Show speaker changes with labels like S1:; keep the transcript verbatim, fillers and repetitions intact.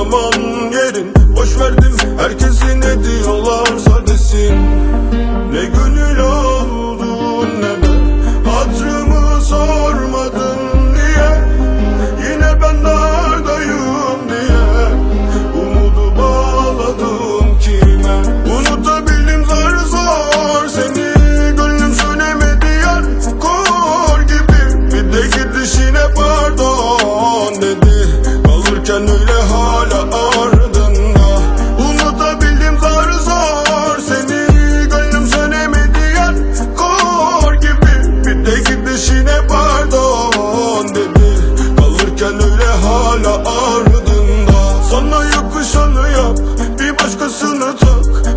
S1: zaman yerin. Boş verdim herkesi, ne diyorlarsa desin. Ne gönül oldun ne de hatırımı sormadın diye. Yine ben dardayım diye umudu bağladım kime. Unutabildim zar zor seni, gönlüm söylemedi yar kor gibi. Bir de gidişine pardon dedi, kalırken öyle hala ardında. Unutabildim zar zor seni, gönlüm söylemedi yar kor gibi. Bir de gidişine pardon dedi, kalırken öyle hala ardında. Sana yakışanı yap, bir başkasını tak.